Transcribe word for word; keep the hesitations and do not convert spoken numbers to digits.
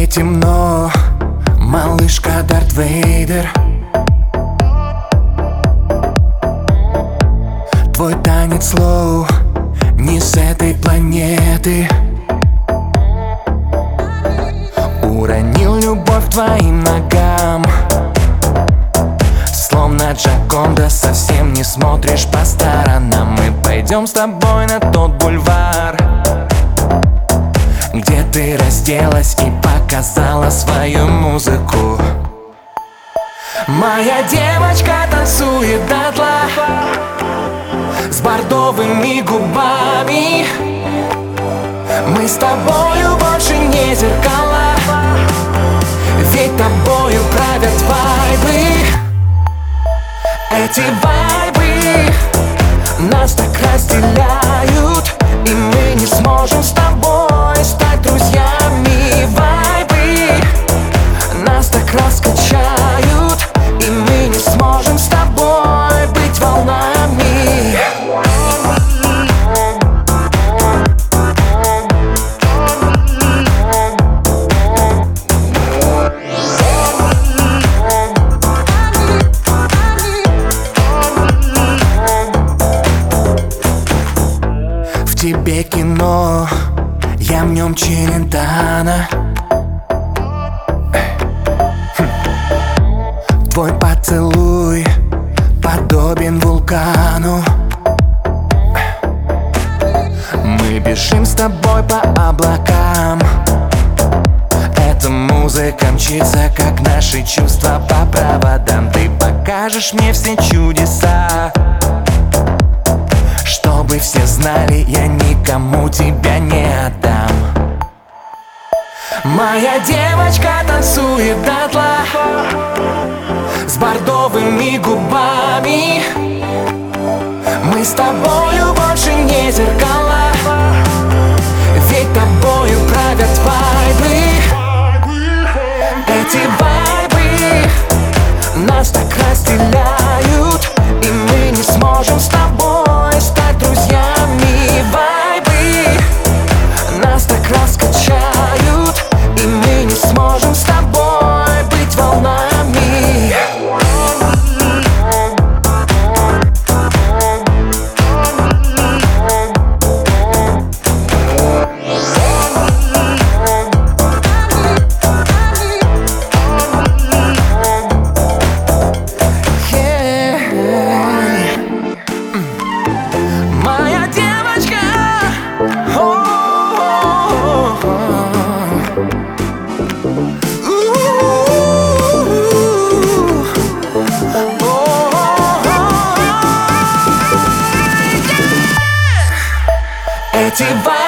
темно, малышка Дарт Вейдер. Твой танец слоу не с этой планеты. Уронил любовь к твоим ногам, словно Джаконда, совсем не смотришь по сторонам. Мы пойдем с тобой на тот бульвар, где ты разделась и показала свою музыку. Моя девочка танцует дотла, с бордовыми губами. Мы с тобою больше не зеркала, ведь тобою правят вайбы. Эти вайбы нас так разделяют, и мы не сможем с тобой стать друзьями. Вайбы нас так раскачают, и мы не сможем с тобой быть волнами. В тебе кино, я в нем Челентано. Твой поцелуй подобен вулкану. Мы бежим с тобой по облакам. Эта музыка мчится, как наши чувства по проводам. Ты покажешь мне все чудеса, чтобы все знали, я никому тебя не отдам. Моя девочка танцует дотла, с бордовыми губами. Мы с тобою больше не зеркала, ведь тобою правят вайбы. Эти вайбы нас так разделяют, и мы не сможем с тобой стать друзьями. Вайбы нас так раскачают, и мы не сможем с тобой быть волнами. Эти